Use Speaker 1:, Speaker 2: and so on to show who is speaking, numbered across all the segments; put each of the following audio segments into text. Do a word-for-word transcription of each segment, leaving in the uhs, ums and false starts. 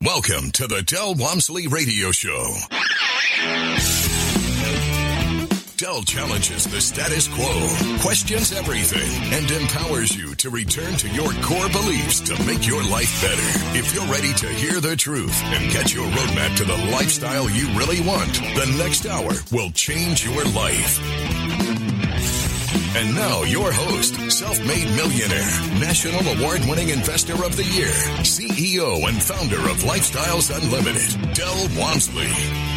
Speaker 1: Welcome to the Del Walmsley Radio Show. Del challenges the status quo, questions everything, and empowers you to return to your core beliefs to make your life better. If you're ready to hear the truth and get your roadmap to the lifestyle you really want, the next hour will change your life. And now, your host, self-made millionaire, national award-winning investor of the year, C E O and founder of Lifestyles Unlimited, Del Walmsley.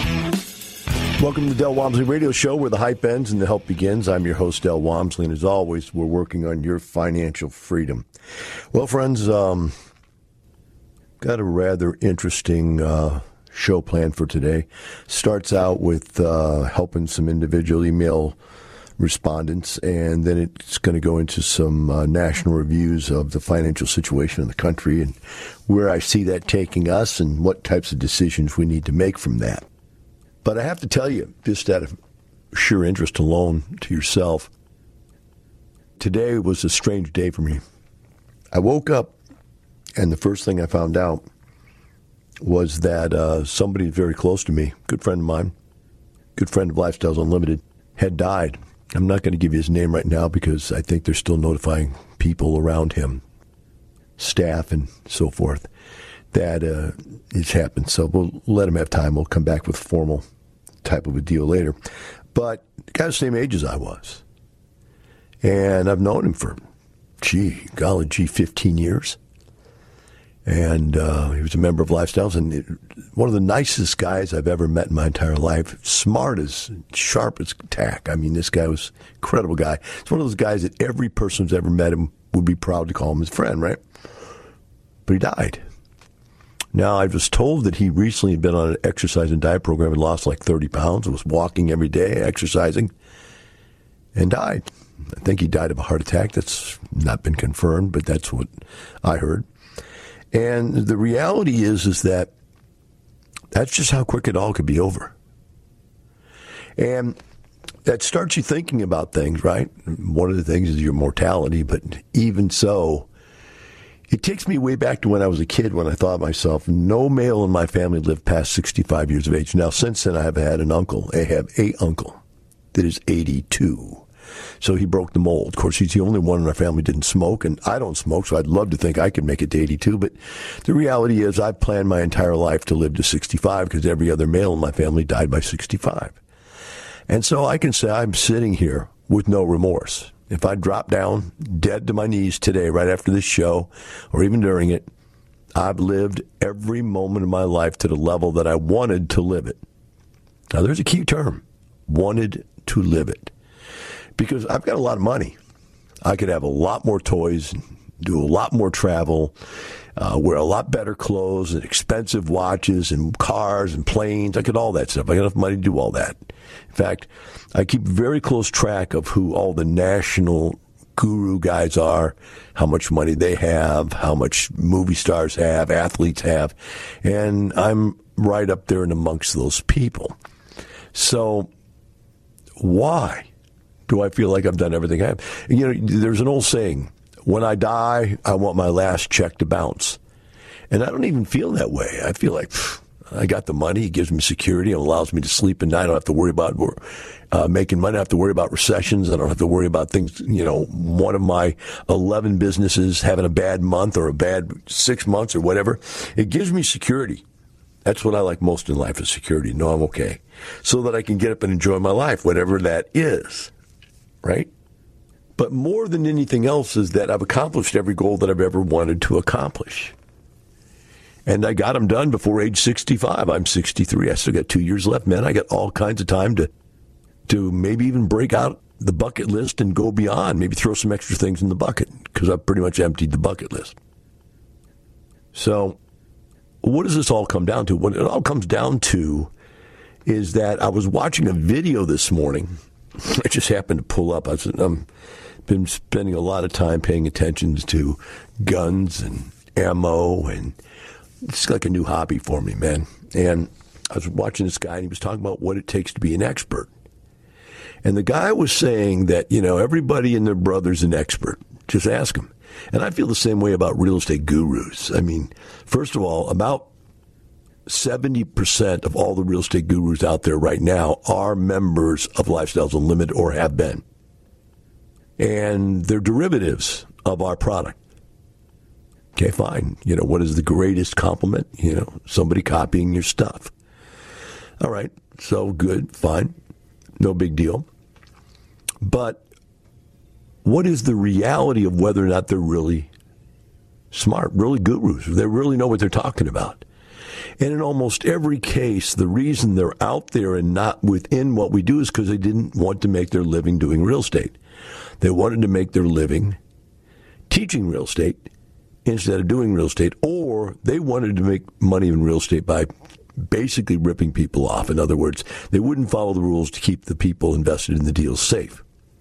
Speaker 2: Welcome to the Del Walmsley Radio Show, where the hype ends and the help begins. I'm your host, Del Walmsley, and as always, we're working on your financial freedom. Well, friends, um, got a rather interesting uh, show planned for today. Starts out with uh, helping some individual email respondents, and then it's going to go into some uh, national reviews of the financial situation in the country and where I see that taking us and what types of decisions we need to make from that. But I have to tell you, just out of sheer interest alone to yourself, today was a strange day for me. I woke up, and the first thing I found out was that uh, somebody very close to me, good friend of mine, good friend of Lifestyles Unlimited, had died. I'm not going to give you his name right now because I think they're still notifying people around him, staff and so forth, that uh, it's happened. So we'll let him have time. We'll come back with formal type of a deal later. But the guy's the same age as I was. And I've known him for, gee, golly, gee, fifteen years. And uh, he was a member of Lifestyles, and it, one of the nicest guys I've ever met in my entire life. Smart as, sharp as tack. I mean, this guy was an incredible guy. It's one of those guys that every person who's ever met him would be proud to call him his friend, right? But he died. Now, I was told that he recently had been on an exercise and diet program and lost like thirty pounds, was walking every day, exercising, and died. I think he died of a heart attack. That's not been confirmed, but that's what I heard. And the reality is, is that that's just how quick it all could be over. And that starts you thinking about things, right? One of the things is your mortality, but even so, it takes me way back to when I was a kid when I thought to myself, no male in my family lived past sixty-five years of age. Now, since then, I have had an uncle. I have a uncle that is eighty-two. So he broke the mold. Of course, he's the only one in our family who didn't smoke, and I don't smoke, so I'd love to think I could make it to eighty-two. But the reality is I've planned my entire life to live to sixty-five because every other male in my family died by sixty-five. And so I can say I'm sitting here with no remorse. If I drop down dead to my knees today, right after this show, or even during it, I've lived every moment of my life to the level that I wanted to live it. Now, there's a key term, wanted to live it. Because I've got a lot of money. I could have a lot more toys, do a lot more travel, uh, wear a lot better clothes and expensive watches and cars and planes. I could all that stuff. I got enough money to do all that. In fact, I keep very close track of who all the national guru guys are, how much money they have, how much movie stars have, athletes have, and I'm right up there and amongst those people. So why do I feel like I've done everything I have? You know, there's an old saying, when I die, I want my last check to bounce. And I don't even feel that way. I feel like pff, I got the money. It gives me security. It allows me to sleep at night. I don't have to worry about uh, making money. I don't have to worry about recessions. I don't have to worry about things, you know, one of my eleven businesses having a bad month or a bad six months or whatever. It gives me security. That's what I like most in life is security. Know I'm okay. So that I can get up and enjoy my life, whatever that is. Right? But more than anything else is that I've accomplished every goal that I've ever wanted to accomplish. And I got them done before age sixty-five. I'm sixty-three. I still got two years left, man. I got all kinds of time to to maybe even break out the bucket list and go beyond. Maybe throw some extra things in the bucket because I've pretty much emptied the bucket list. So what does this all come down to? What it all comes down to is that I was watching a video this morning. I just happened to pull up. I've um, been spending a lot of time paying attention to guns and ammo, and it's like a new hobby for me, man. And I was watching this guy, and he was talking about what it takes to be an expert. And the guy was saying that, you know, everybody and their brother's an expert. Just ask them. And I feel the same way about real estate gurus. I mean, first of all, about seventy percent of all the real estate gurus out there right now are members of Lifestyles Unlimited or have been. And they're derivatives of our product. Okay, fine. You know, what is the greatest compliment? You know, somebody copying your stuff. All right, so good, fine. No big deal. But what is the reality of whether or not they're really smart, really gurus? They really know what they're talking about. And in almost every case, the reason they're out there and not within what we do is because they didn't want to make their living doing real estate. They wanted to make their living teaching real estate instead of doing real estate, or they wanted to make money in real estate by basically ripping people off. In other words, they wouldn't follow the rules to keep the people invested in the deals safe.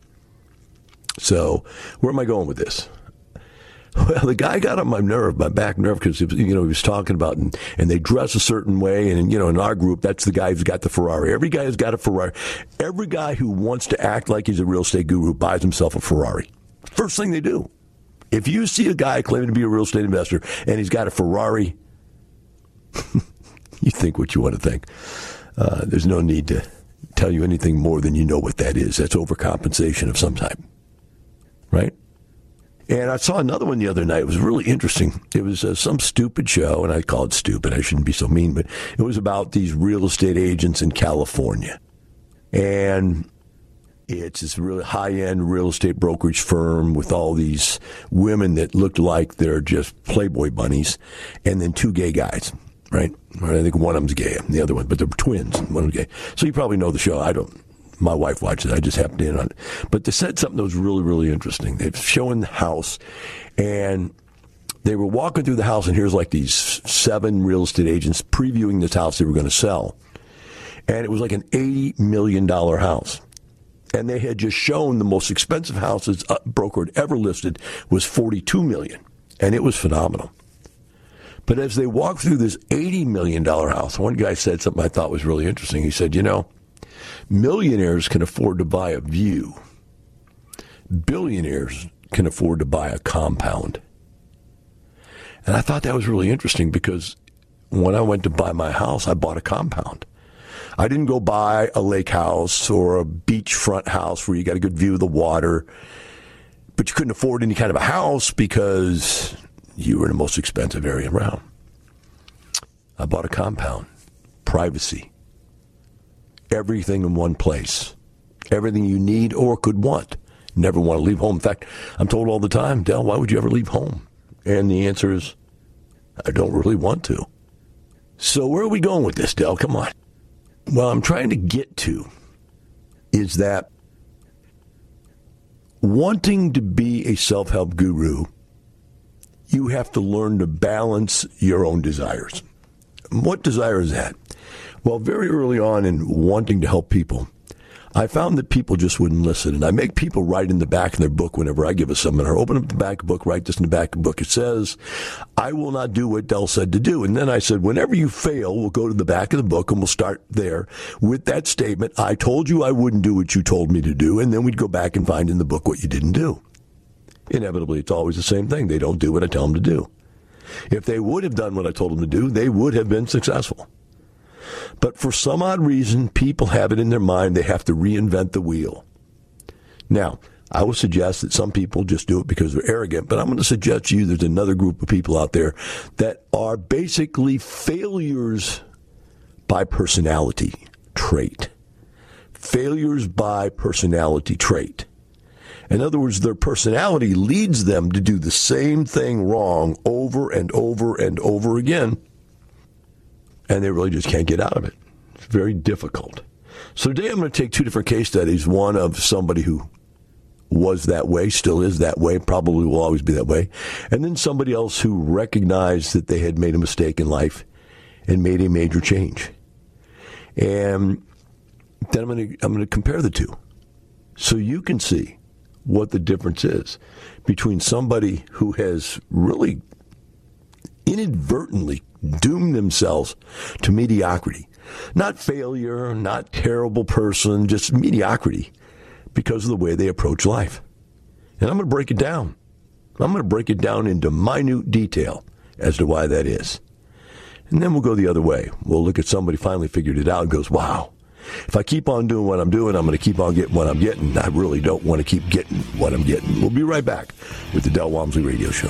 Speaker 2: So where am I going with this? Well, the guy got on my nerve, my back nerve, because you know he was talking about and, and they dress a certain way, and you know in our group that's the guy who's got the Ferrari. Every guy has got a Ferrari. Every guy who wants to act like he's a real estate guru buys himself a Ferrari. First thing they do. If you see a guy claiming to be a real estate investor and he's got a Ferrari, you think what you want to think. Uh, there's no need to tell you anything more than you know what that is. That's overcompensation of some type, right? And I saw another one the other night. It was really interesting. It was uh, some stupid show, and I call it stupid. I shouldn't be so mean, but it was about these real estate agents in California. And it's this really high-end real estate brokerage firm with all these women that looked like they're just Playboy bunnies, and then two gay guys, right? I think one of them's gay, and the other one, but they're twins, and one of them gay. So you probably know the show. I don't. My wife watched it. I just happened in on it. But they said something that was really, really interesting. They were showing the house, and they were walking through the house, and here's like these seven real estate agents previewing this house they were going to sell. And it was like an eighty million dollars house. And they had just shown the most expensive houses a broker had ever listed was forty-two million dollars. And it was phenomenal. But as they walked through this eighty million dollars house, one guy said something I thought was really interesting. He said, you know, millionaires can afford to buy a view. Billionaires can afford to buy a compound. And I thought that was really interesting because when I went to buy my house, I bought a compound. I didn't go buy a lake house or a beachfront house where you got a good view of the water, but you couldn't afford any kind of a house because you were in the most expensive area around. I bought a compound. Privacy. Everything in one place. Everything you need or could want. Never want to leave home. In fact, I'm told all the time, Del, why would you ever leave home? And the answer is, I don't really want to. So where are we going with this, Del? Come on. Well, I'm trying to get to is that wanting to be a self-help guru, you have to learn to balance your own desires. What desire is that? Well, very early on in wanting to help people, I found that people just wouldn't listen. And I make people write in the back of their book whenever I give a seminar. Open up the back of the book, write this in the back of the book. It says, I will not do what Del said to do. And then I said, whenever you fail, we'll go to the back of the book and we'll start there with that statement. I told you I wouldn't do what you told me to do. And then we'd go back and find in the book what you didn't do. Inevitably, it's always the same thing. They don't do what I tell them to do. If they would have done what I told them to do, they would have been successful. But for some odd reason, people have it in their mind they have to reinvent the wheel. Now, I would suggest that some people just do it because they're arrogant, but I'm going to suggest to you there's another group of people out there that are basically failures by personality trait. Failures by personality trait. In other words, their personality leads them to do the same thing wrong over and over and over again. And they really just can't get out of it. It's very difficult. So today I'm going to take two different case studies. One of somebody who was that way, still is that way, probably will always be that way. And then somebody else who recognized that they had made a mistake in life and made a major change. And then I'm going to, I'm going to compare the two so you can see what the difference is between somebody who has really inadvertently doomed themselves to mediocrity. Not failure, not terrible person, just mediocrity because of the way they approach life. And I'm going to break it down. I'm going to break it down into minute detail as to why that is. And then we'll go the other way. We'll look at somebody finally figured it out and goes, wow, if I keep on doing what I'm doing, I'm going to keep on getting what I'm getting. I really don't want to keep getting what I'm getting. We'll be right back with the Del Walmsley Radio Show.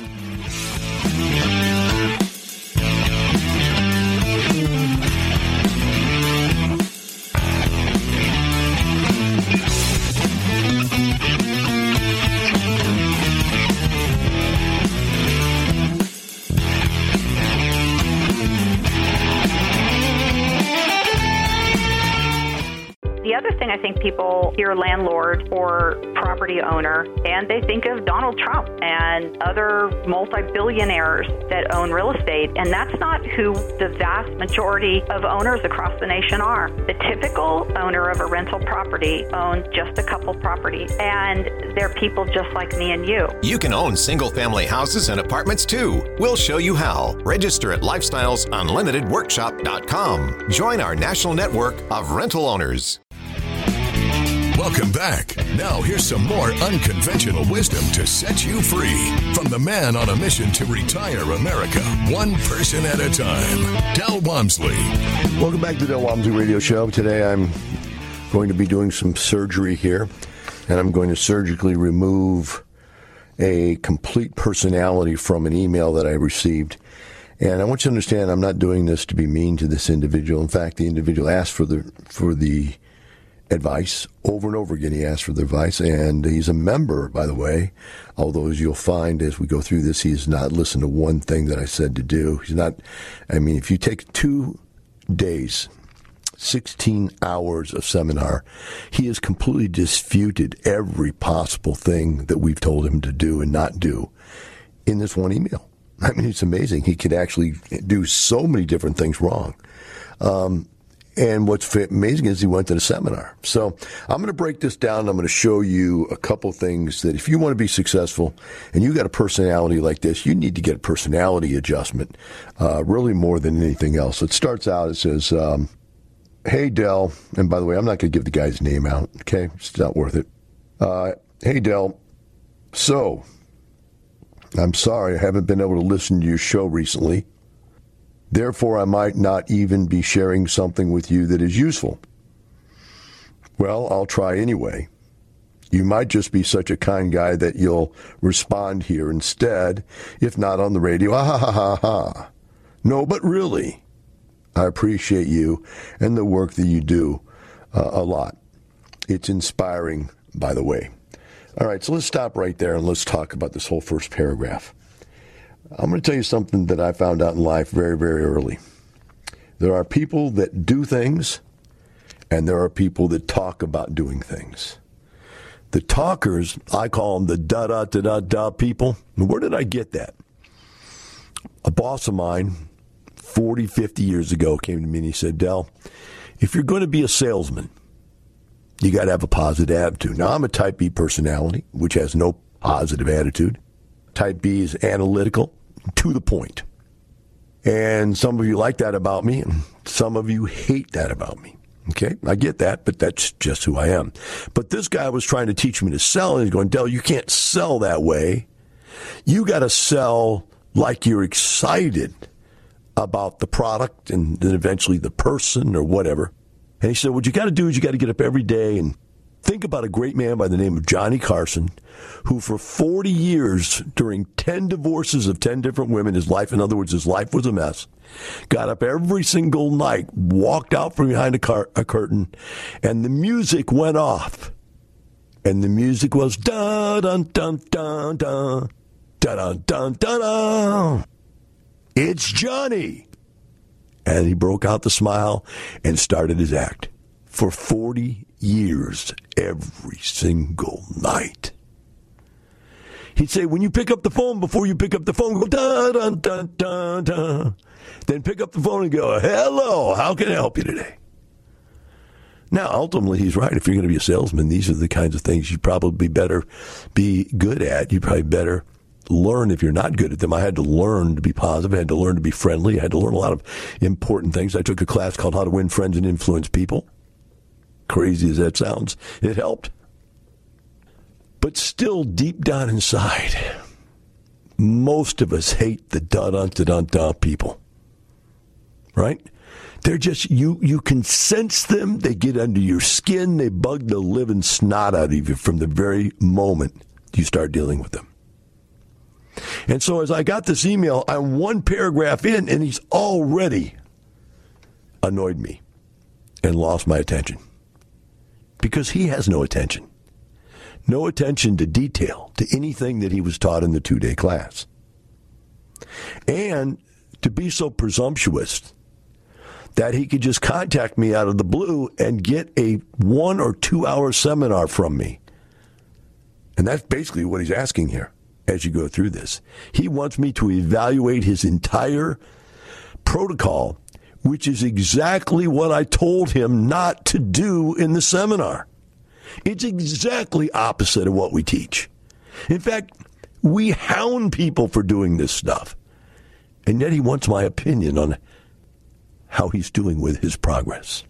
Speaker 3: The other thing, I think people hear landlord or property owner, and they think of Donald Trump and other multi-billionaires that own real estate, and that's not who the vast majority of owners across the nation are. The typical owner of a rental property owns just a couple properties, and they're people just like me and you.
Speaker 4: You can own single-family houses and apartments, too. We'll show you how. Register at lifestyles unlimited workshop dot com. Join our national network of rental owners.
Speaker 1: Welcome back. Now here's some more unconventional wisdom to set you free from the man on a mission to retire America, one person at a time, Del Walmsley.
Speaker 2: Welcome back to the Del Walmsley Radio Show. Today I'm going to be doing some surgery here, and I'm going to surgically remove a complete personality from an email that I received. And I want you to understand I'm not doing this to be mean to this individual. In fact, the individual asked for the for the advice over and over again. He asked for the advice, and he's a member, by the way, although as you'll find as we go through this, he's not listened to one thing that I said to do. He's not, I mean, if you take two days, sixteen hours of seminar, he has completely disputed every possible thing that we've told him to do and not do in this one email. I mean, it's amazing. He could actually do so many different things wrong. Um, And what's amazing is he went to the seminar. So I'm going to break this down. I'm going to show you a couple things that if you want to be successful and you got a personality like this, you need to get a personality adjustment, uh, really more than anything else. It starts out, it says, um, hey, Del, and by the way, I'm not going to give the guy's name out, okay? It's not worth it. Uh, hey, Del, so I'm sorry I haven't been able to listen to your show recently. Therefore, I might not even be sharing something with you that is useful. Well, I'll try anyway. You might just be such a kind guy that you'll respond here instead, if not on the radio. Ha ha ha ha. No, but really, I appreciate you and the work that you do uh, a lot. It's inspiring, by the way. All right, so let's stop right there and let's talk about this whole first paragraph. I'm going to tell you something that I found out in life very, very early. There are people that do things, and there are people that talk about doing things. The talkers, I call them the da-da-da-da-da people. Where did I get that? A boss of mine, forty, fifty years ago, came to me and he said, Del, if you're going to be a salesman, you got to have a positive attitude. Now, I'm a type B personality, which has no positive attitude. Type B is analytical, to the point. And some of you like that about me, and some of you hate that about me. Okay, I get that, but that's just who I am. But this guy was trying to teach me to sell, and he's going, Del, you can't sell that way. You got to sell like you're excited about the product and then eventually the person or whatever. And he said, what you got to do is you got to get up every day and think about a great man by the name of Johnny Carson, who for forty years, during ten divorces of ten different women, his life, in other words, his life was a mess, got up every single night, walked out from behind a, car, a curtain, and the music went off. And the music was da-dun-dun-dun-dun, da-dun-dun-dun-dun. It's Johnny. And he broke out the smile and started his act. For forty years, every single night. He'd say, when you pick up the phone, before you pick up the phone, go da-dun-dun-dun-dun. Then pick up the phone and go, hello, how can I help you today? Now, ultimately, he's right. If you're going to be a salesman, these are the kinds of things you probably better be good at. You probably better learn if you're not good at them. I had to learn to be positive. I had to learn to be friendly. I had to learn a lot of important things. I took a class called How to Win Friends and Influence People. Crazy as that sounds, it helped. But still, deep down inside, most of us hate the da-dun-da-dun-da people. right? They're just, you you can sense them. They get under your skin. They bug the living snot out of you from the very moment you start dealing with them. And so as I got this email, I'm one paragraph in, and he's already annoyed me and lost my attention. Because he has no attention. No attention to detail, to anything that he was taught in the two-day class. And to be so presumptuous that he could just contact me out of the blue and get a one or two hour seminar from me. And that's basically what he's asking here as you go through this. He wants me to evaluate his entire protocol, which is exactly what I told him not to do in the seminar. It's exactly opposite of what we teach. In fact, we hound people for doing this stuff. And yet he wants my opinion on how he's doing with his progress.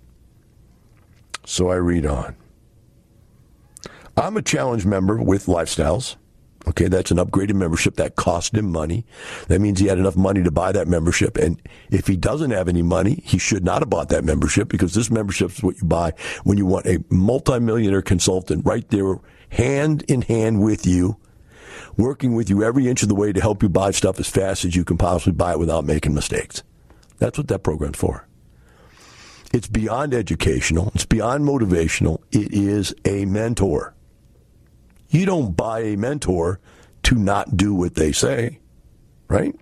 Speaker 2: So I read on. I'm a challenge member with Lifestyles. Okay, that's an upgraded membership that cost him money. That means he had enough money to buy that membership. And if he doesn't have any money, he should not have bought that membership, because this membership is what you buy when you want a multimillionaire consultant right there, hand in hand with you, working with you every inch of the way to help you buy stuff as fast as you can possibly buy it without making mistakes. That's what that program's for. It's beyond educational. It's beyond motivational. It is a mentor. You don't buy a mentor to not do what they say, right?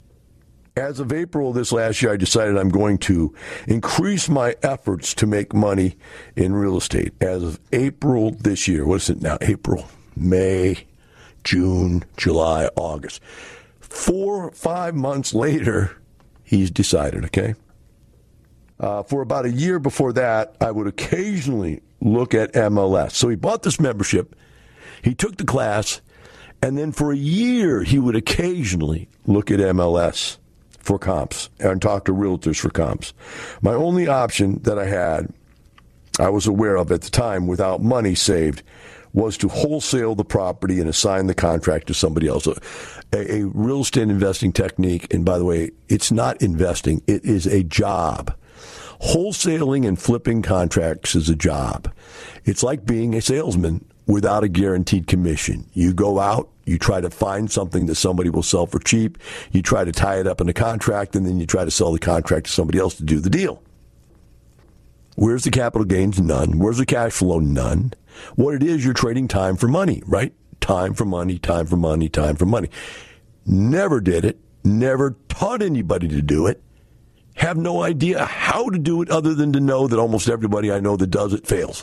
Speaker 2: As of April of this last year, I decided I'm going to increase my efforts to make money in real estate. As of April this year, what is it now? April, May, June, July, August. Four, five months later, he's decided, okay? Uh, for about a year before that, I would occasionally look at M L S. So he bought this membership. He took the class, and then for a year, he would occasionally look at M L S for comps and talk to realtors for comps. My only option that I had, I was aware of at the time without money saved, was to wholesale the property and assign the contract to somebody else. A, a real estate investing technique, and by the way, it's not investing, it is a job. Wholesaling and flipping contracts is a job. It's like being a salesman without a guaranteed commission. You go out, you try to find something that somebody will sell for cheap, you try to tie it up in a contract, and then you try to sell the contract to somebody else to do the deal. Where's the capital gains? None. Where's the cash flow? None. What it is, you're trading time for money, right? Time for money, time for money, time for money. Never did it, never taught anybody to do it. Have no idea how to do it other than to know that almost everybody I know that does it fails.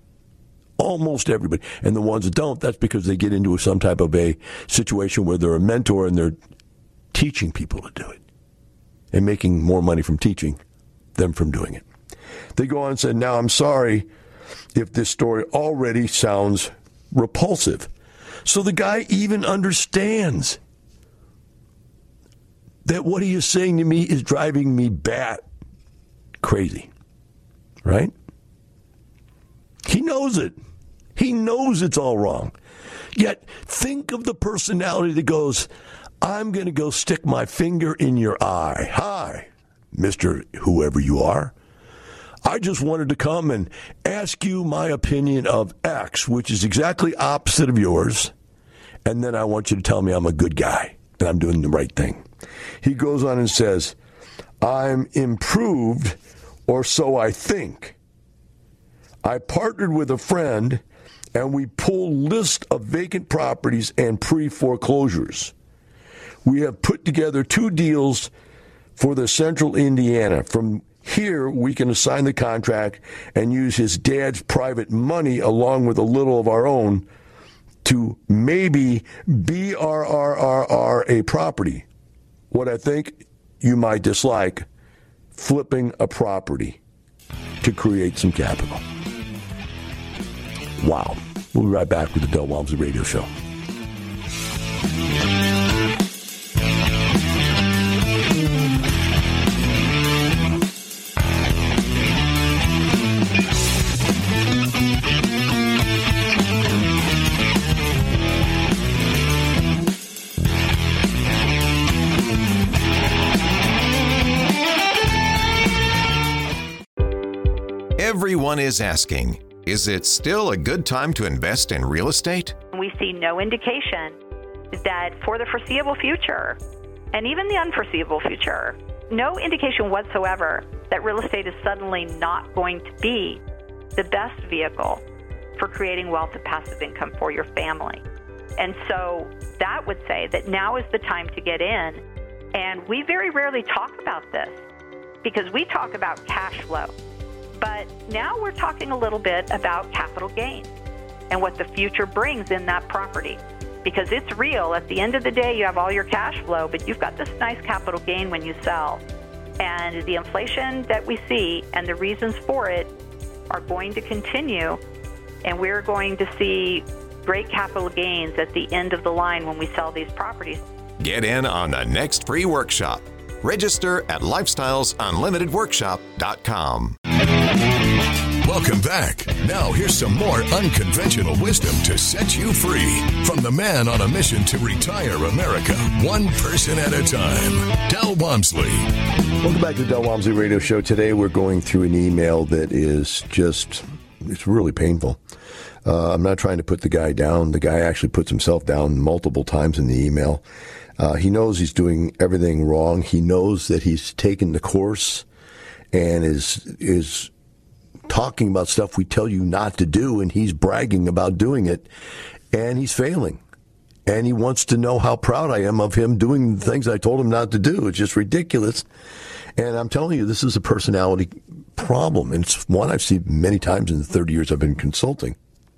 Speaker 2: Almost everybody. And the ones that don't, that's because they get into some type of a situation where they're a mentor and they're teaching people to do it and making more money from teaching than from doing it. They go on and say, now I'm sorry if this story already sounds repulsive. So the guy even understands that what he is saying to me is driving me bat crazy, right? He knows it. He knows it's all wrong. Yet think of the personality that goes, I'm going to go stick my finger in your eye. Hi, Mister Whoever you are. I just wanted to come and ask you my opinion of X, which is exactly opposite of yours, and then I want you to tell me I'm a good guy and I'm doing the right thing. He goes on and says, I'm improved, or so I think. I partnered with a friend, and we pull list of vacant properties and pre-foreclosures. We have put together two deals for the central Indiana. From here, we can assign the contract and use his dad's private money along with a little of our own to maybe B R R R R a property. What I think you might dislike, flipping a property to create some capital. Wow. We'll be right back with the Del Walmsley Radio Show.
Speaker 4: Everyone is asking, is it still a good time to invest in real estate?
Speaker 3: We see no indication that for the foreseeable future, and even the unforeseeable future, no indication whatsoever that real estate is suddenly not going to be the best vehicle for creating wealth and passive income for your family. And so that would say that now is the time to get in. And we very rarely talk about this because we talk about cash flow. But now we're talking a little bit about capital gains and what the future brings in that property. Because it's real. At the end of the day, you have all your cash flow, but you've got this nice capital gain when you sell. And the inflation that we see and the reasons for it are going to continue. And we're going to see great capital gains at the end of the line when we sell these properties.
Speaker 4: Get in on the next free workshop. Register at lifestyles unlimited workshop dot com.
Speaker 1: Welcome back. Now here's some more unconventional wisdom to set you free from the man on a mission to retire America, one person at a time, Del Walmsley.
Speaker 2: Welcome back to the Del Walmsley Radio Show. Today we're going through an email that is just, it's really painful. Uh, I'm not trying to put the guy down. The guy actually puts himself down multiple times in the email. Uh, he knows he's doing everything wrong. He knows that he's taken the course and is is talking about stuff we tell you not to do, and he's bragging about doing it, and he's failing. And he wants to know how proud I am of him doing the things I told him not to do. It's just ridiculous. And I'm telling you, this is a personality problem. And it's one I've seen many times in the thirty years I've been consulting.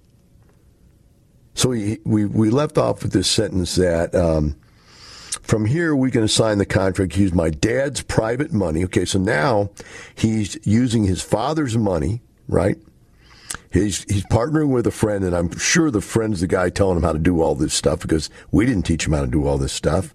Speaker 2: So we we, we left off with this sentence that, um, from here, we can assign the contract, use my dad's private money. Okay, so now he's using his father's money, right? He's he's partnering with a friend, and I'm sure the friend's the guy telling him how to do all this stuff because we didn't teach him how to do all this stuff.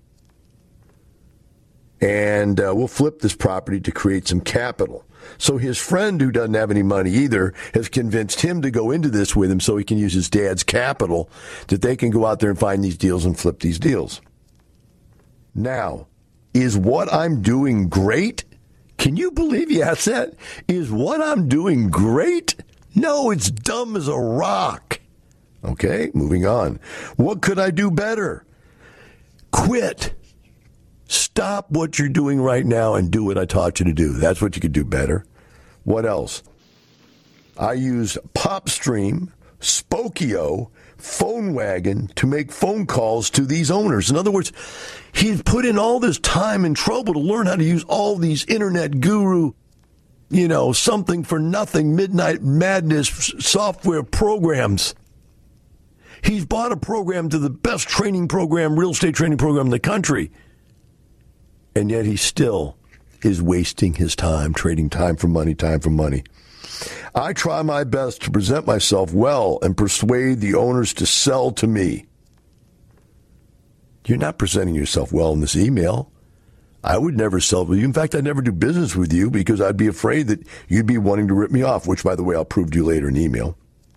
Speaker 2: And uh, we'll flip this property to create some capital. So his friend, who doesn't have any money either, has convinced him to go into this with him so he can use his dad's capital, that they can go out there and find these deals and flip these deals. Now, is what I'm doing great? Can you believe he asked that? Is what I'm doing great? No, it's dumb as a rock. Okay, moving on. What could I do better? Quit. Stop what you're doing right now and do what I taught you to do. That's what you could do better. What else? I use PopStream, Spokeo, Phone Wagon to make phone calls to these owners. In other words, he's put in all this time and trouble to learn how to use all these internet guru, you know, something for nothing, midnight madness software programs. He's bought a program to the best training program, real estate training program in the country. And yet he still is wasting his time, trading time for money, time for money. I try my best to present myself well and persuade the owners to sell to me. You're not presenting yourself well in this email. I would never sell with you. In fact, I'd never do business with you because I'd be afraid that you'd be wanting to rip me off, which, by the way, I'll prove to you later in email.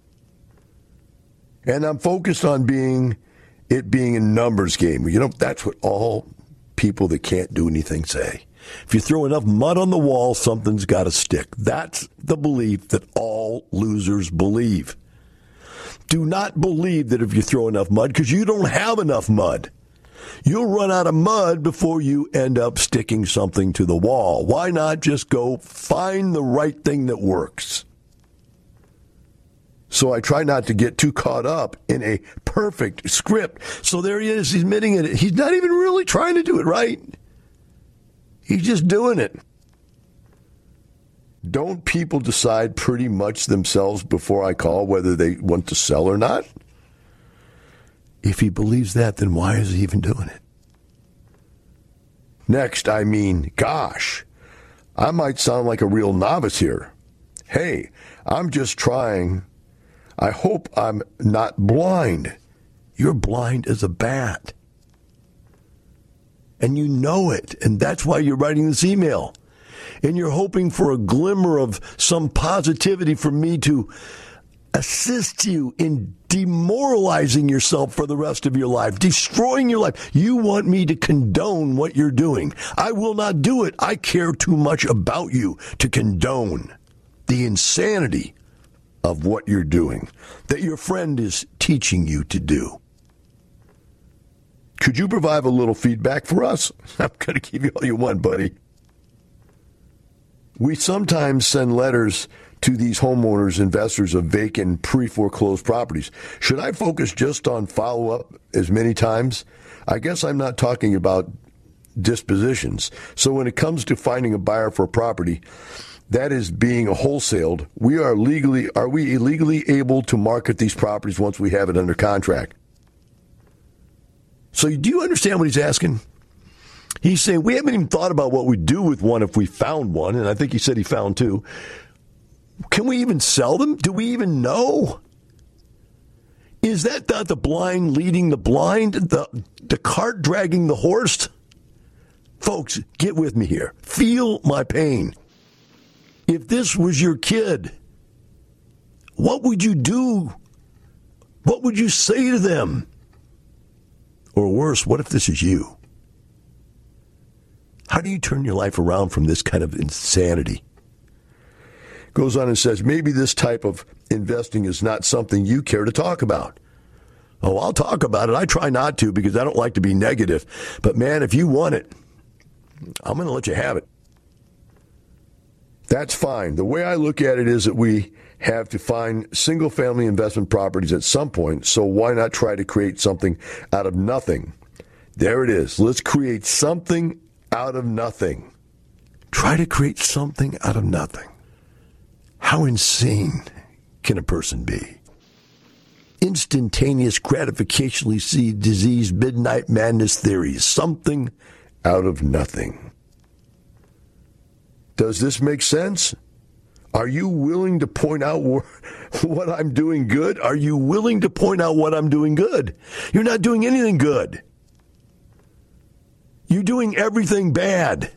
Speaker 2: And I'm focused on being it being a numbers game. You know, that's what all people that can't do anything say. If you throw enough mud on the wall, something's got to stick. That's the belief that all losers believe. Do not believe that if you throw enough mud, because you don't have enough mud. You'll run out of mud before you end up sticking something to the wall. Why not just go find the right thing that works? So I try not to get too caught up in a perfect script. So there he is, he's admitting it. He's not even really trying to do it right. He's just doing it. Don't people decide pretty much themselves before I call whether they want to sell or not? If he believes that, then why is he even doing it? Next, I mean, gosh, I might sound like a real novice here. Hey, I'm just trying. I hope I'm not blind. You're blind as a bat. And you know it, and that's why you're writing this email. And you're hoping for a glimmer of some positivity from me to assist you in demoralizing yourself for the rest of your life, destroying your life. You want me to condone what you're doing. I will not do it. I care too much about you to condone the insanity of what you're doing, that your friend is teaching you to do. Could you provide a little feedback for us? I'm going to give you all you want, buddy. We sometimes send letters to these homeowners, investors of vacant, pre-foreclosed properties. Should I focus just on follow-up as many times? I guess I'm not talking about dispositions. So when it comes to finding a buyer for a property that is being wholesaled, we are legally, are we illegally able to market these properties once we have it under contract? So do you understand what he's asking? He's saying we haven't even thought about what we'd do with one if we found one, and I think he said he found two. Can we even sell them? Do we even know? Is that not the blind leading the blind, the, the cart dragging the horse? Folks, get with me here. Feel my pain. If this was your kid, what would you do? What would you say to them? Or worse, what if this is you? How do you turn your life around from this kind of insanity? Goes on and says, maybe this type of investing is not something you care to talk about. Oh, I'll talk about it. I try not to because I don't like to be negative. But man, if you want it, I'm going to let you have it. That's fine. The way I look at it is that we have to find single-family investment properties at some point, so why not try to create something out of nothing? There it is. Let's create something out of nothing. Try to create something out of nothing. How insane can a person be? Instantaneous gratification disease, midnight madness theories. Something out of nothing. Does this make sense? Are you willing to point out what I'm doing good? Are you willing to point out what I'm doing good? You're not doing anything good. You're doing everything bad.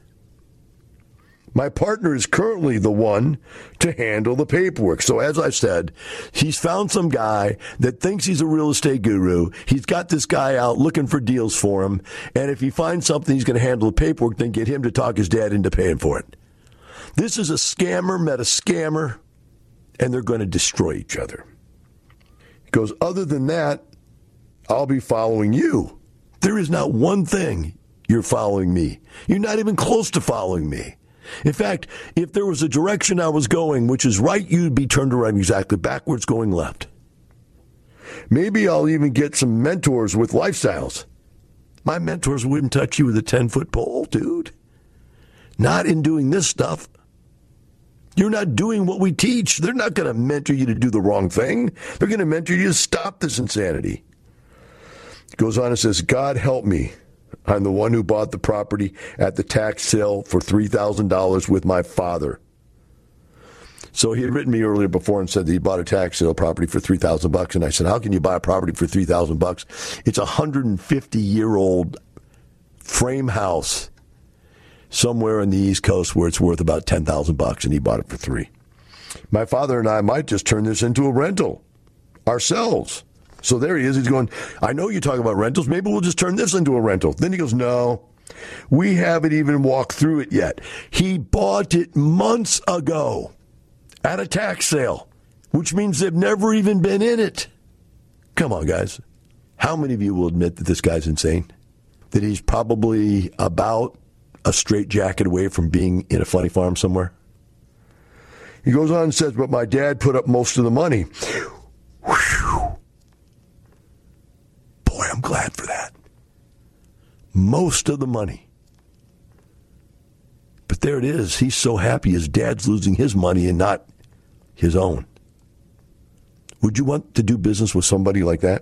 Speaker 2: My partner is currently the one to handle the paperwork. So as I said, he's found some guy that thinks he's a real estate guru. He's got this guy out looking for deals for him. And if he finds something, he's going to handle the paperwork, then get him to talk his dad into paying for it. This is a scammer met a scammer, and they're going to destroy each other. He goes, other than that, I'll be following you. There is not one thing you're following me. You're not even close to following me. In fact, if there was a direction I was going, which is right, you'd be turned around exactly backwards going left. Maybe I'll even get some mentors with lifestyles. My mentors wouldn't touch you with a ten-foot pole, dude. Not in doing this stuff. You're not doing what we teach. They're not going to mentor you to do the wrong thing. They're going to mentor you to stop this insanity. It goes on and says, God help me. I'm the one who bought the property at the tax sale for three thousand dollars with my father. So he had written me earlier before and said that he bought a tax sale property for three thousand bucks. And I said, how can you buy a property for three thousand bucks? It's a one hundred fifty year old frame house somewhere on the East Coast where it's worth about ten thousand bucks, and he bought it for three. My father and I might just turn this into a rental ourselves. So there he is. He's going, I know you talk about rentals. Maybe we'll just turn this into a rental. Then he goes, no, we haven't even walked through it yet. He bought it months ago at a tax sale, which means they've never even been in it. Come on, guys. How many of you will admit that this guy's insane? That he's probably about a straitjacket away from being in a funny farm somewhere? He goes on and says, but my dad put up most of the money. Whew. Boy, I'm glad for that. Most of the money. But there it is. He's so happy his dad's losing his money and not his own. Would you want to do business with somebody like that?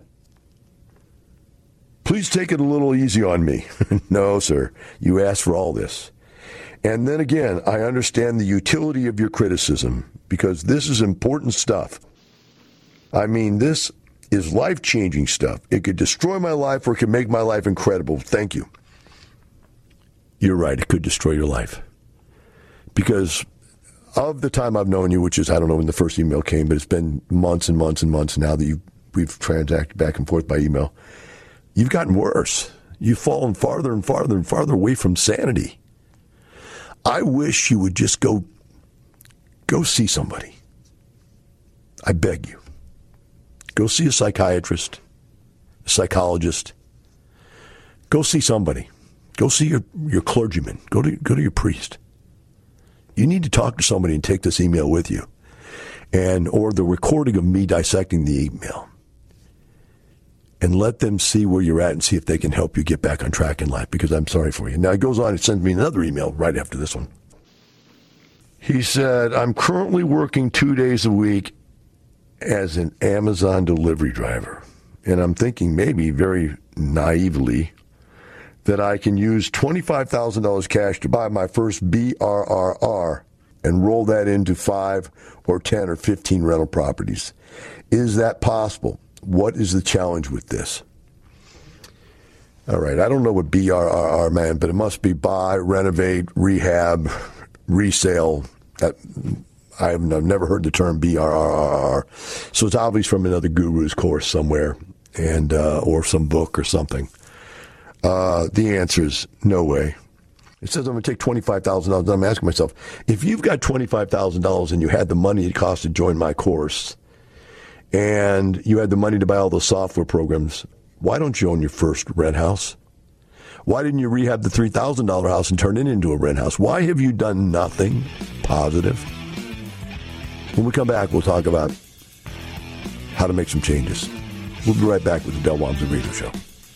Speaker 2: Please take it a little easy on me. No, sir. You asked for all this. And then again, I understand the utility of your criticism because this is important stuff. I mean, this is life-changing stuff. It could destroy my life or it could make my life incredible. Thank you. You're right. It could destroy your life. Because of the time I've known you, which is, I don't know when the first email came, but it's been months and months and months now that you we've transacted back and forth by email. You've gotten worse. You've fallen farther and farther and farther away from sanity. I wish you would just go go see somebody. I beg you. Go see a psychiatrist, a psychologist. Go see somebody. Go see your, your clergyman. Go to go to your priest. You need to talk to somebody and take this email with you, and or the recording of me dissecting the email, and let them see where you're at and see if they can help you get back on track in life, because I'm sorry for you. Now, it goes on and sends me another email right after this one. He said, I'm currently working two days a week as an Amazon delivery driver, and I'm thinking maybe very naively that I can use twenty-five thousand dollars cash to buy my first B R R R and roll that into five or ten or fifteen rental properties. Is that possible? What is the challenge with this? All right, I don't know what B R R R meant, but it must be buy, renovate, rehab, resale. That, I've never heard the term B R R R. So it's obvious from another guru's course somewhere, and uh, or some book or something. Uh, the answer is no way. It says I'm going to take twenty-five thousand dollars. I'm asking myself, if you've got twenty-five thousand dollars and you had the money it cost to join my course, and you had the money to buy all those software programs, why don't you own your first rent house? Why didn't you rehab the three thousand dollars house and turn it into a rent house? Why have you done nothing positive? When we come back, we'll talk about how to make some changes. We'll be right back with the Del Walmsley Radio Show.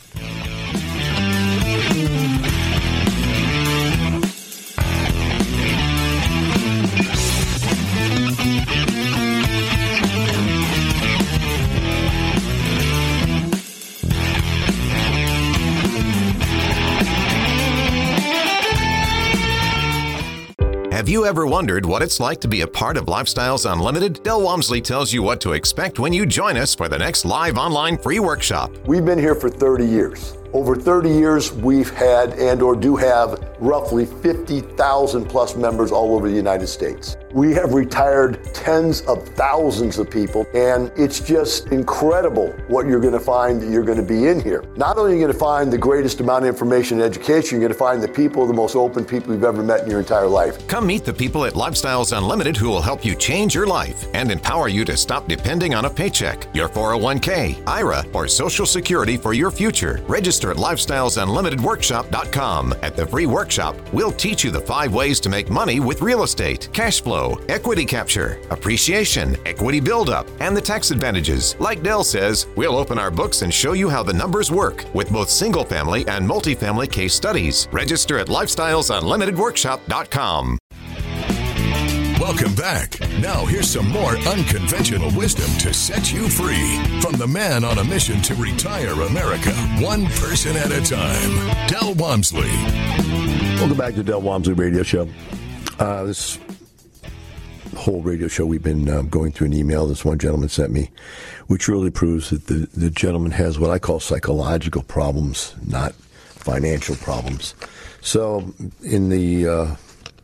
Speaker 4: Have you ever wondered what it's like to be a part of Lifestyles Unlimited? Del Walmsley tells you what to expect when you join us for the next live online free workshop.
Speaker 2: We've been here for thirty years. Over thirty years, we've had and or do have roughly fifty thousand plus members all over the United States. We have retired tens of thousands of people, and it's just incredible what you're going to find that you're going to be in here. Not only are you going to find the greatest amount of information and education, you're going to find the people, the most open people you've ever met in your entire life.
Speaker 4: Come meet the people at Lifestyles Unlimited who will help you change your life and empower you to stop depending on a paycheck, your four oh one k, I R A, or Social Security for your future. Register at lifestyles unlimited workshop dot com. At the free workshop, we'll teach you the five ways to make money with real estate, cash flow, equity capture, appreciation, equity buildup, and the tax advantages. Like Del says, we'll open our books and show you how the numbers work with both single-family and multifamily case studies. Register at lifestyles unlimited workshop dot com.
Speaker 1: Welcome back. Now here's some more unconventional wisdom to set you free from the man on a mission to retire America, one person at a time, Del Walmsley.
Speaker 2: Welcome back to Del Walmsley Radio Show. Uh, this whole radio show, we've been um, going through an email this one gentleman sent me, which really proves that the, the gentleman has what I call psychological problems, not financial problems. So in the... Uh,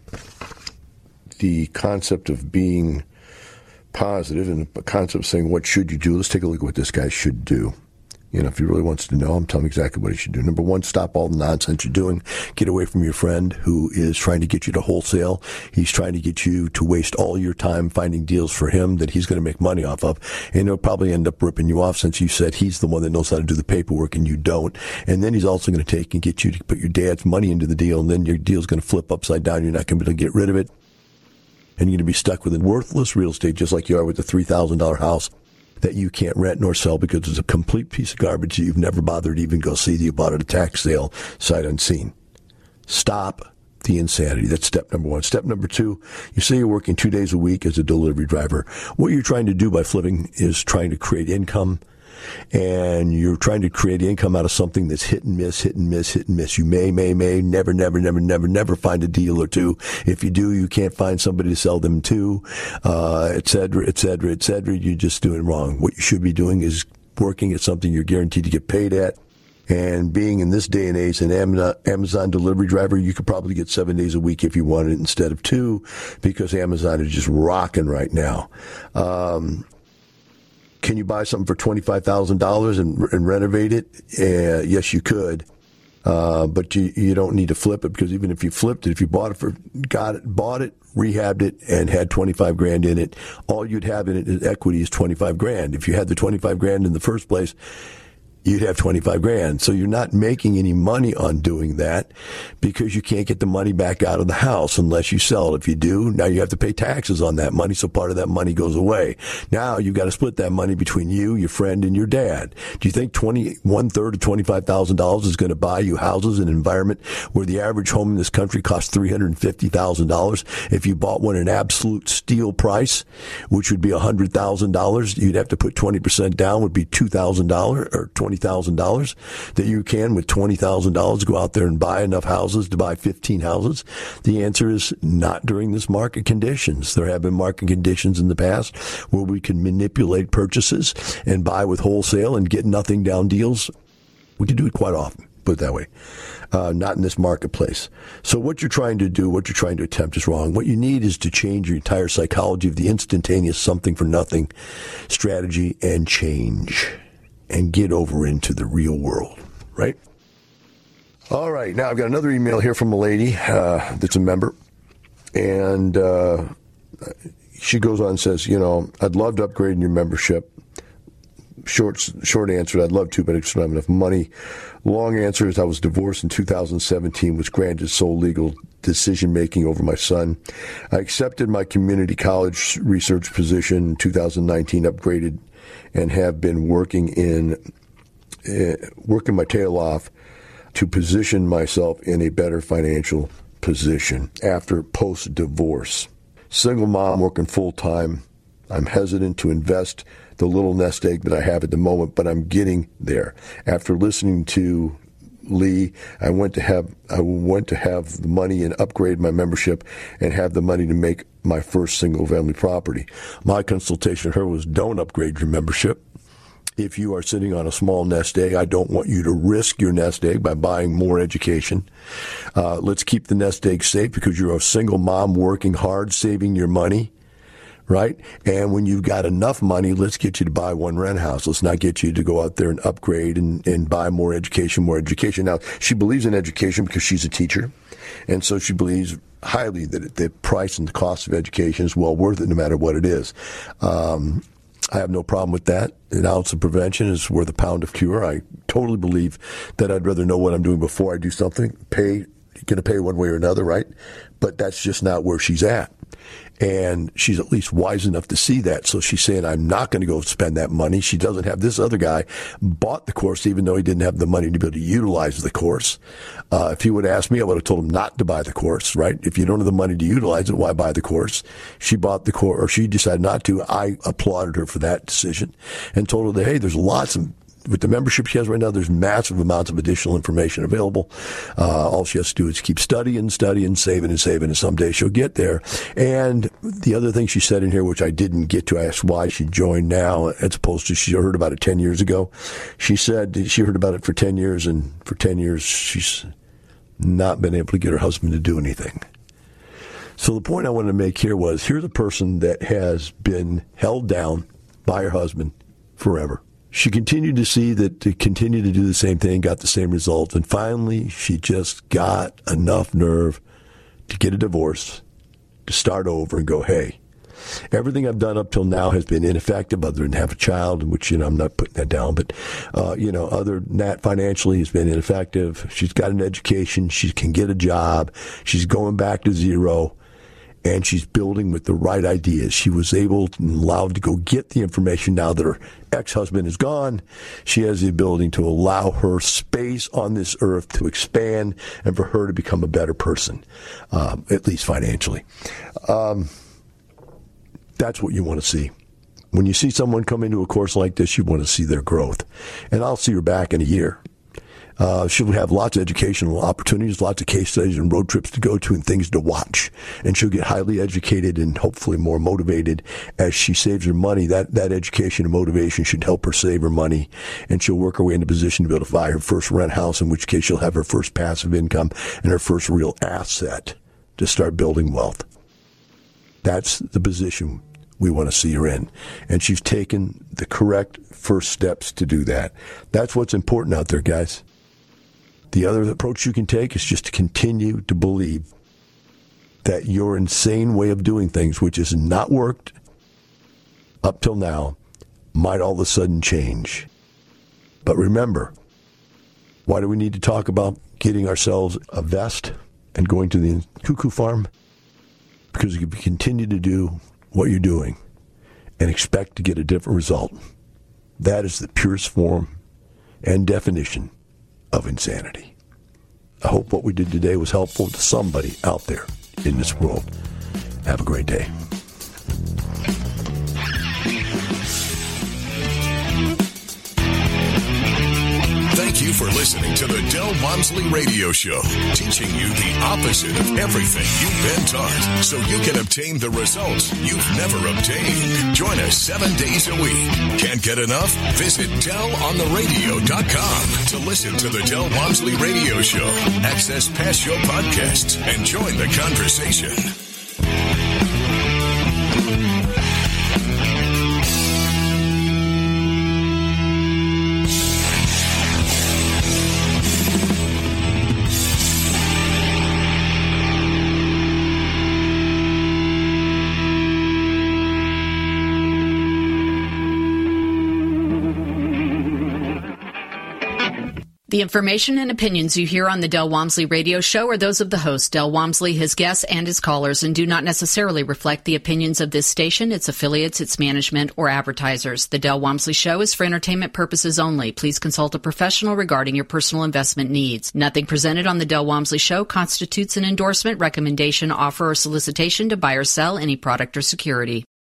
Speaker 2: the concept of being positive and the concept of saying, what should you do? Let's take a look at what this guy should do. You know, if he really wants to know, I'm telling him exactly what he should do. Number one, stop all the nonsense you're doing. Get away from your friend who is trying to get you to wholesale. He's trying to get you to waste all your time finding deals for him that he's going to make money off of. And he'll probably end up ripping you off since you said he's the one that knows how to do the paperwork and you don't. And then he's also going to take and get you to put your dad's money into the deal, and then your deal's going to flip upside down. You're not going to be able to get rid of it. And you're going to be stuck with a worthless real estate, just like you are with the three thousand dollars house that you can't rent nor sell because it's a complete piece of garbage that you've never bothered to even go see that you bought at a tax sale, sight unseen. Stop the insanity. That's step number one. Step number two, you say you're working two days a week as a delivery driver. What you're trying to do by flipping is trying to create income, and you're trying to create income out of something that's hit and miss, hit and miss, hit and miss. You may, may, may, never, never, never, never, never find a deal or two. If you do, you can't find somebody to sell them to, uh, et cetera, et cetera, et cetera. You're just doing wrong. What you should be doing is working at something you're guaranteed to get paid at. And being in this day and age an Amazon delivery driver, you could probably get seven days a week if you wanted it instead of two, because Amazon is just rocking right now. Um, Can you buy something for twenty-five thousand dollars and, and renovate it? Uh, yes, you could. Uh, but you, you don't need to flip it, because even if you flipped it, if you bought it for, got it, bought it, rehabbed it, and had twenty-five grand in it, all you'd have in it is equity is twenty-five grand. If you had the twenty-five grand in the first place, you'd have twenty-five grand. So you're not making any money on doing that, because you can't get the money back out of the house unless you sell it. If you do, now you have to pay taxes on that money, so part of that money goes away. Now you've got to split that money between you, your friend, and your dad. Do you think twenty, one third of twenty-five thousand dollars is going to buy you houses in an environment where the average home in this country costs three hundred fifty thousand dollars? If you bought one at an absolute steal price, which would be one hundred thousand dollars, you'd have to put twenty percent down, would be two thousand dollars or twenty thousand dollars, that you can, with twenty thousand dollars, go out there and buy enough houses to buy fifteen houses? The answer is not during this market conditions. There have been market conditions in the past where we can manipulate purchases and buy with wholesale and get nothing down deals. We can do it quite often, put it that way. Uh, not in this marketplace. So what you're trying to do, what you're trying to attempt is wrong. What you need is to change your entire psychology of the instantaneous something for nothing strategy and change, and get over into the real world, right? All right, now I've got another email here from a lady uh, that's a member, and uh, she goes on and says, you know, I'd love to upgrade in your membership. Short short answer, I'd love to, but I just don't have enough money. Long answer is I was divorced in two thousand seventeen, was granted sole legal decision-making over my son. I accepted my community college research position in two thousand nineteen, upgraded, and have been working in uh, working my tail off to position myself in a better financial position after post-divorce. Single mom working full-time. I'm hesitant to invest the little nest egg that I have at the moment, but I'm getting there. After listening to Lee, I went to have I went to have the money and upgrade my membership and have the money to make my first single-family property. My consultation to her was, don't upgrade your membership. If you are sitting on a small nest egg, I don't want you to risk your nest egg by buying more education. Uh, let's keep the nest egg safe, because you're a single mom working hard, saving your money, right? And when you've got enough money, let's get you to buy one rent house. Let's not get you to go out there and upgrade and, and buy more education, more education. Now, she believes in education because she's a teacher, and so she believes highly that the price and the cost of education is well worth it no matter what it is. Um, I have no problem with that. An ounce of prevention is worth a pound of cure. I totally believe that I'd rather know what I'm doing before I do something. Pay, you're going to pay one way or another, right? But that's just not where she's at. And she's at least wise enough to see that. So she's saying, I'm not going to go spend that money. She doesn't have this other guy bought the course, even though he didn't have the money to be able to utilize the course. Uh, if he would have asked me, I would have told him not to buy the course, right? If you don't have the money to utilize it, why buy the course? She bought the course, or she decided not to. I applauded her for that decision and told her that, hey, there's lots of, with the membership she has right now, there's massive amounts of additional information available. Uh, all she has to do is keep studying, studying, saving, and saving, and someday she'll get there. And the other thing she said in here, which I didn't get to, I asked why she joined now, as opposed to she heard about it ten years ago. She said she heard about it for ten years, and for ten years she's not been able to get her husband to do anything. So the point I wanted to make here was, here's a person that has been held down by her husband forever. She continued to see that, to continue to do the same thing, got the same results, and finally she just got enough nerve to get a divorce, to start over and go, hey, everything I've done up till now has been ineffective, other than have a child, which, you know, I'm not putting that down, but, uh, you know, other than that, financially has been ineffective. She's got an education. She can get a job. She's going back to zero. And she's building with the right ideas. She was able and allowed to go get the information now that her ex-husband is gone. She has the ability to allow her space on this earth to expand and for her to become a better person, um, at least financially. Um, that's what you want to see. When you see someone come into a course like this, you want to see their growth. And I'll see her back in a year. Uh, she'll have lots of educational opportunities, lots of case studies and road trips to go to and things to watch. And she'll get highly educated and hopefully more motivated as she saves her money. That, that education and motivation should help her save her money. And she'll work her way into position to be able to buy her first rent house, in which case she'll have her first passive income and her first real asset to start building wealth. That's the position we want to see her in. And she's taken the correct first steps to do that. That's what's important out there, guys. The other approach you can take is just to continue to believe that your insane way of doing things, which has not worked up till now, might all of a sudden change. But remember, why do we need to talk about getting ourselves a vest and going to the cuckoo farm? Because if you continue to do what you're doing and expect to get a different result, that is the purest form and definition of insanity. I hope what we did today was helpful to somebody out there in this world. Have a great day.
Speaker 1: Thank you for listening to the Del Walmsley Radio Show, teaching you the opposite of everything you've been taught so you can obtain the results you've never obtained. Join us seven days a week. Can't get enough? Visit del on the radio dot com to listen to the Del Walmsley Radio Show, access past show podcasts, and join the conversation.
Speaker 5: The information and opinions you hear on the Del Walmsley Radio Show are those of the host, Del Walmsley, his guests, and his callers, and do not necessarily reflect the opinions of this station, its affiliates, its management, or advertisers. The Del Walmsley Show is for entertainment purposes only. Please consult a professional regarding your personal investment needs. Nothing presented on the Del Walmsley Show constitutes an endorsement, recommendation, offer, or solicitation to buy or sell any product or security.